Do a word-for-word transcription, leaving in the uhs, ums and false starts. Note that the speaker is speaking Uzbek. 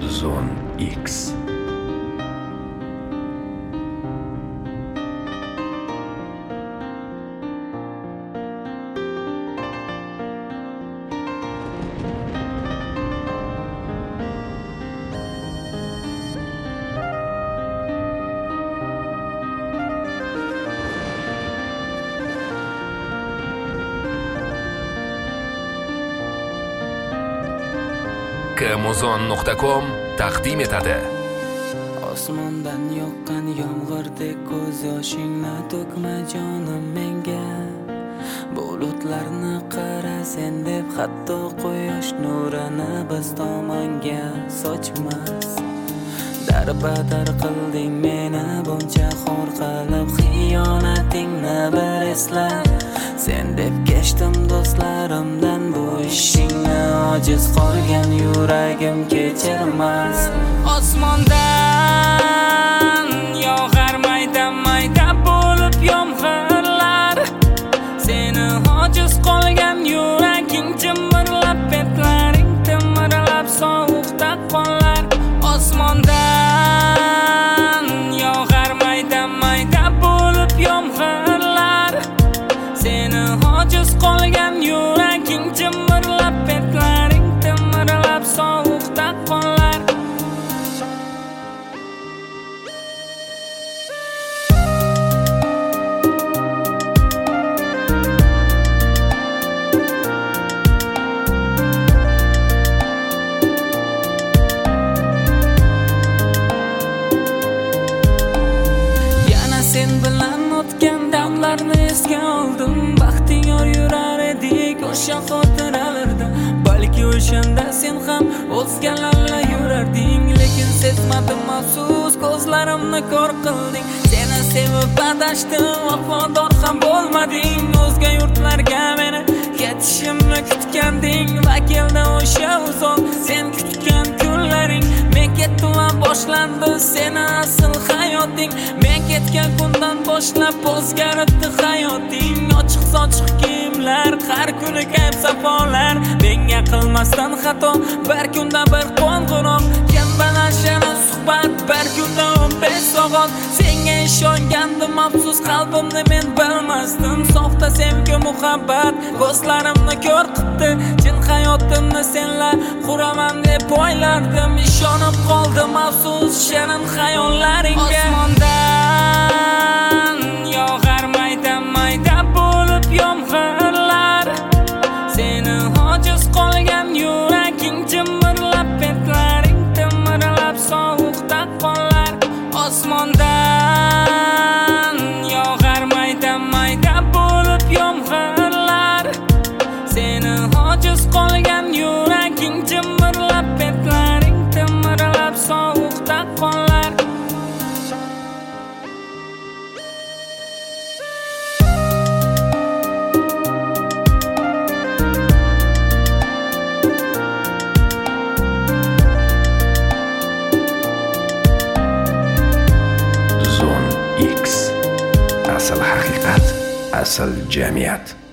Zone X. Kamuzon nuqta com taqdim etadi. Osmondan yoqqan yomg'irdek ko'z yoshingni to'kma jonim menga. Bulutlarni qara sen deb hatto quyosh nurini biz tomonga sochmas. Darbadar qilding meni buncha xor qilib, xiyonatingni bir esla. Sen deb kechdim do'stlarimdan bu ishingni, ojiz qolgan yuragim kechirmas. Osmondan yog'ar mayda mayda bo'lib yomg'irlar, seni ojiz qolgan yuraging jimirlab, betlaring timirlab sovuqda qolar. Osmondan yog'ar mayda mayda bo'lib yomg'irlar, seni ojiz qolgan yuraging jimirlab, betlaring timirlab sovuqda qolar. Yana sen bilan o'tgan damlarni esga oldim. Baxtiyor yurar edik o'sha xotiralarda. Balki o'shanda sen ham o'zgalarla yurarding, lekin sezmadim afsus, ko'zlarimni ko'r qilding. Seni sevib adashdim, vafodor ham bo'lmading. O'zga yurtlarga meni ketishimni kutganding va keldi o'sha uzoq sen kutgan kunlaring. Men ketdim va boshlandi seni asl hayoting. Men ketgan kundan boshlab o'zgaribdi hayoting. Ochiq sochiq kiyimlar, har kuni kayf safolar, menga qilmasdan xato bir kunda bir qo'ng'iroq. Kim bilan shirin suhbat, bir kunda o'n besh soat. Senga ishongandim, afsus qalbimni men bilmasdim. Soxta sevgi muhabbat ko'zlarimni ko'r qildi. Chin hayotimni senla quraman deb o'ylardim. Ishonib qoldim, afsus shirin xayollaringga. Osmondan yog'ar mayda mayda bo'lib yomg'irlar, seni ojiz qolgan yuraging jimirlab, betlaring timirlab sovuqda qolar. Osmondan yog'ar mayda mayda bo'lib yomg'irlar, seni ojiz qolgan yuraging jimirlab, betlaring timirlab sovuqda qolar. Zone X. Asl haqiqat, asl jamiyat.